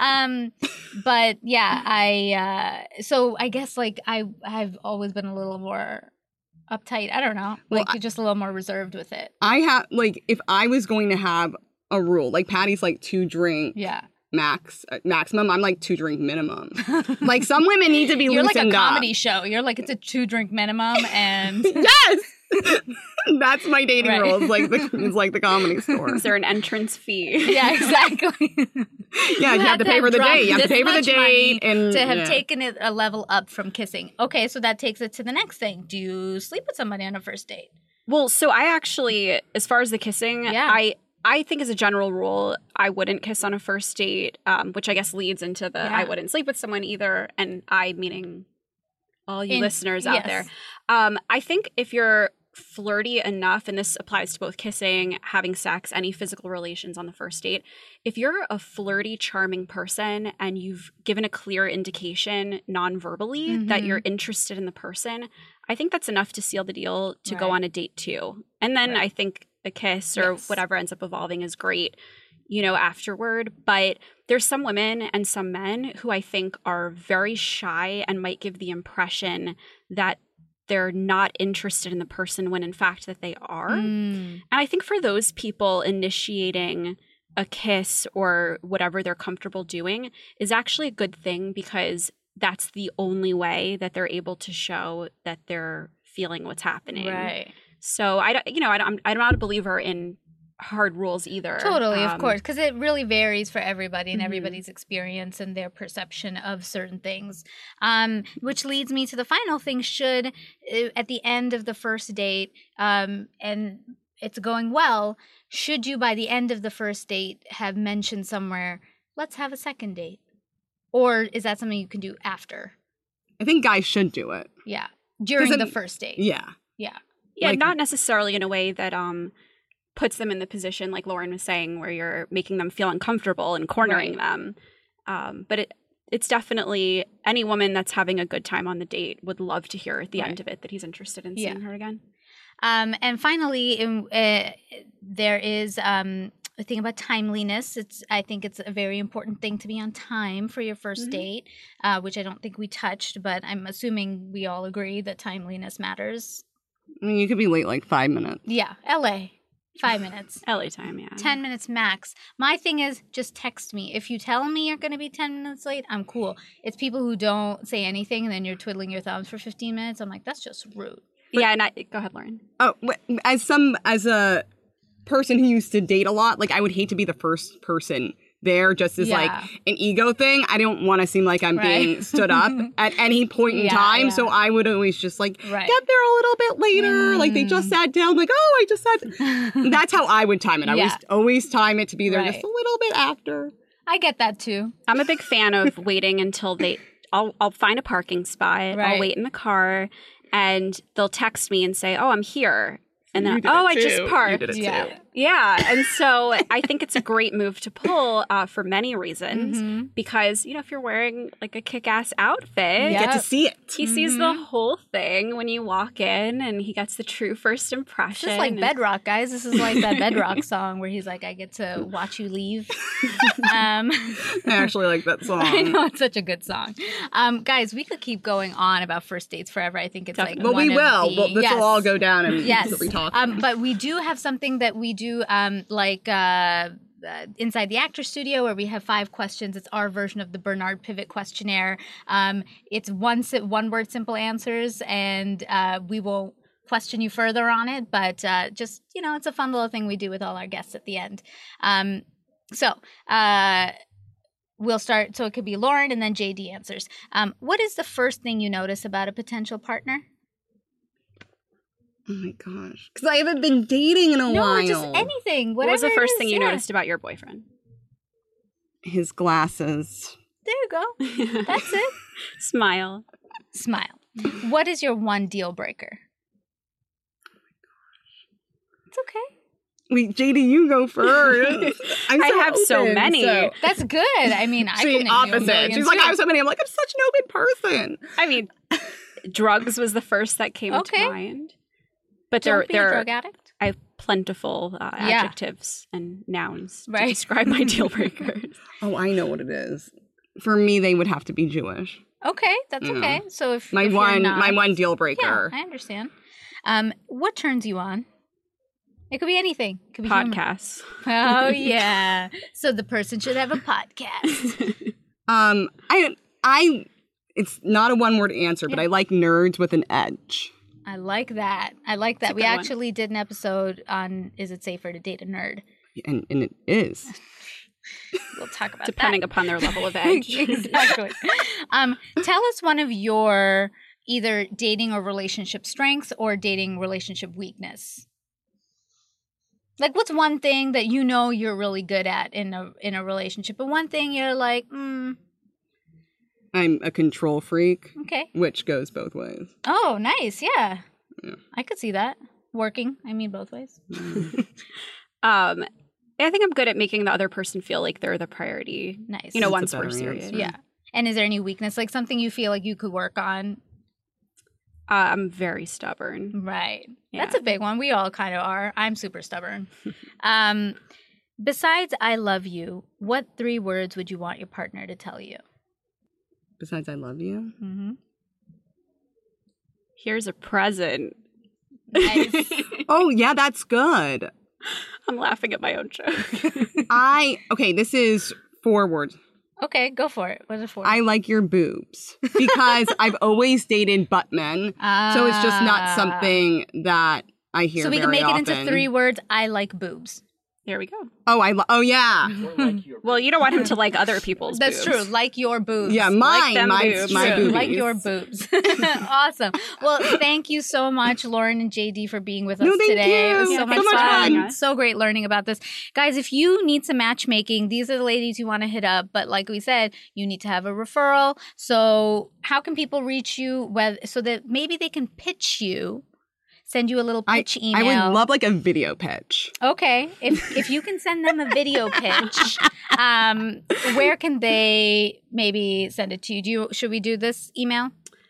But yeah, so I guess like I've always been a little more uptight. I don't know. Like just a little more reserved with it. I have, like, if I was going to have a rule, like Patty's like 2 drink. Yeah. Maximum. I'm like 2 drink minimum. Like some women need to be You're loosened up. You're like a comedy show. You're like, it's a 2 drink minimum and yes. That's my dating rule. It's like the comedy store. Is there an entrance fee? Yeah, exactly. Yeah, you have to pay for the date. You have to pay for the date and to have taken it a level up from kissing. Okay, so that takes it to the next thing. Do you sleep with somebody on a first date? Well, so I actually, as far as the kissing, I think as a general rule, I wouldn't kiss on a first date, which I guess leads into the I wouldn't sleep with someone either, and I meaning all you listeners out there. I think if you're flirty enough, and this applies to both kissing, having sex, any physical relations on the first date, if you're a flirty, charming person and you've given a clear indication non-verbally that you're interested in the person, I think that's enough to seal the deal to go on a date too. And then I think a kiss or whatever ends up evolving is great, you know, afterward. But there's some women and some men who I think are very shy and might give the impression that they're not interested in the person when in fact that they are. And I think for those people, initiating a kiss or whatever they're comfortable doing is actually a good thing, because that's the only way that they're able to show that they're feeling what's happening. Right. So I'm not a believer in hard rules either. Totally, of course, because it really varies for everybody and everybody's experience and their perception of certain things. Which leads me to the final thing. Should, at the end of the first date, and it's going well, should you by the end of the first date have mentioned somewhere, let's have a second date? Or is that something you can do after? I think guys should do it. Yeah. During the first date. Yeah. Yeah. Yeah, like, not necessarily in a way that puts them in the position, like Lauren was saying, where you're making them feel uncomfortable and cornering them. But it's definitely, any woman that's having a good time on the date would love to hear at the end of it that he's interested in seeing her again. And finally, there is a thing about timeliness. I think it's a very important thing to be on time for your first date, which I don't think we touched, but I'm assuming we all agree that timeliness matters. I mean, you could be late like 5 minutes. Yeah, LA. 5 minutes. LA time, yeah. 10 minutes max. My thing is, just text me. If you tell me you're going to be 10 minutes late, I'm cool. It's people who don't say anything and then you're twiddling your thumbs for 15 minutes. I'm like, that's just rude. But, go ahead, Lauren. Oh, as a person who used to date a lot, like I would hate to be the first person there, just as like an ego thing. I don't want to seem like I'm being stood up at any point in time. So I would always just like get there a little bit later. Like they just sat down, like, oh, I just sat. That's how I would time it. I would always time it to be there just a little bit after. I get that too. I'm a big fan of waiting until I'll find a parking spot. I'll wait in the car and they'll text me and say, oh, I'm here. And then, I just parked. You did it too. Yeah. And so I think it's a great move to pull for many reasons, because, you know, if you're wearing like a kick-ass outfit, you get to see it. He sees the whole thing when you walk in, and he gets the true first impression. This is like Bedrock, guys. This is like that Bedrock song where he's like, I get to watch you leave. I actually like that song. I know, it's such a good song. Guys, we could keep going on about first dates forever. I think it's like well, we will. Well, this will all go down and we talk. But we do have something that we do inside the Actor Studio, where we have 5 questions. It's our version of the Bernard Pivot questionnaire. It's one word simple answers, and we will question you further on it. But just, you know, it's a fun little thing we do with all our guests at the end. We'll start. So it could be Lauren and then JD answers. What is the first thing you notice about a potential partner? Oh my gosh. Because I haven't been dating in a while. No, just anything. What was the first thing you noticed about your boyfriend? His glasses. There you go. That's it. Smile. What is your one deal breaker? It's okay. Wait, JD, you go first. I have so many. That's good. I mean, I couldn't opposite. She's like, I have so many. I'm like, I'm such no good person. I mean, drugs was the first that came to mind. But Don't be a they're drug addict. I have plentiful adjectives and nouns to describe my deal breakers. Oh, I know what it is. For me, they would have to be Jewish. Okay, that's okay. So if my one deal breaker. Yeah, I understand. What turns you on? It could be anything. It could be podcasts. Oh yeah. So the person should have a podcast. I it's not a one-word answer, but I like nerds with an edge. I like that. We actually did an episode on is it safer to date a nerd? And it is. We'll talk about depending upon their level of edge. Exactly. Tell us one of your either dating or relationship strengths or dating relationship weakness. Like, what's one thing that you know you're really good at in a relationship, but one thing you're like, I'm a control freak. Okay. Which goes both ways. Oh, nice. Yeah. I could see that working. I mean, both ways. I think I'm good at making the other person feel like they're the priority. Nice. You know, once we're serious. Yeah. And is there any weakness, like something you feel like you could work on? I'm very stubborn. Right. Yeah. That's a big one. We all kind of are. I'm super stubborn. Besides I love you, what 3 words would you want your partner to tell you? Besides I love you? Mm-hmm. Here's a present. Nice. Oh, yeah, that's good. I'm laughing at my own joke. Okay, this is 4 words. Okay, go for it. What is it for? I like your boobs because I've always dated butt men, so it's just not something that I hear. So we can make often. it into 3 words. I like boobs. There we go. Oh yeah. Well, you don't want him to like other people's That's boobs. true. Like your boobs. Yeah, Like them my boobs. boobies. Like your boobs. Awesome. Well, thank you so much, Lauren and JD, for being with us thank today. you. It was Yeah, so much fun. So great learning about this. Guys, if you need some matchmaking, these are the ladies you want to hit up. But like we said, you need to have a referral. So how can people reach you so that maybe they can pitch you? Send you a little pitch email. I would love like a video pitch. Okay. If you can send them a video pitch, where can they maybe send it to you? Should we do this email?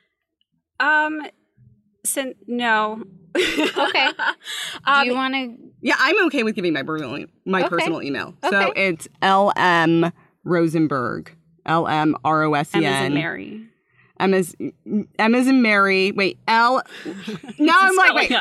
No. Okay. Do you want to? Yeah, I'm okay with giving my personal email. Okay. So it's LM Rosenberg. LMROSEN. M as in Mary. M as in Mary. Wait, L. Now I'm like, wait.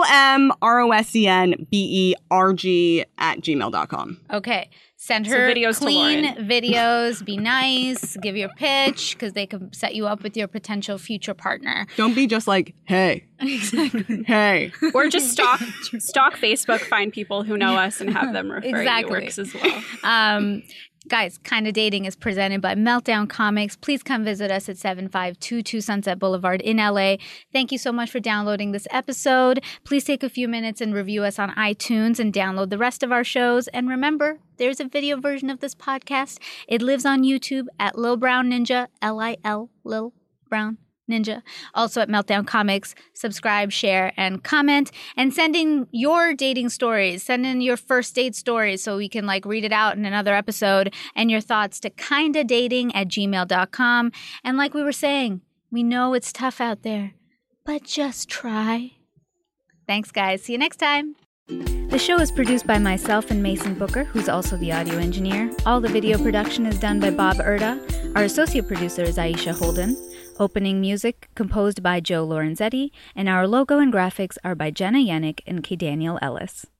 LMROSENBERG@gmail.com. Okay. Send her videos clean to videos. Be nice. Give your pitch because they can set you up with your potential future partner. Don't be just like, hey. Exactly. Hey. Or just stalk Facebook, find people who know us and have them refer you. It works as well. Guys, Kinda Dating is presented by Meltdown Comics. Please come visit us at 7522 Sunset Boulevard in LA. Thank you so much for downloading this episode. Please take a few minutes and review us on iTunes and download the rest of our shows. And remember, there's a video version of this podcast. It lives on YouTube at Lil Brown Ninja, LIL, Lil Brown Ninja. Also at Meltdown Comics. Subscribe, share, and comment. And send in your dating stories. Send in your first date stories so we can read it out in another episode. And your thoughts to kindadating@gmail.com. And like we were saying, we know it's tough out there, but just try. Thanks, guys. See you next time. The show is produced by myself and Mason Booker, who's also the audio engineer. All the video production is done by Bob Erda. Our associate producer is Aisha Holden. Opening music composed by Joe Lorenzetti, and our logo and graphics are by Jenna Yannick and K. Daniel Ellis.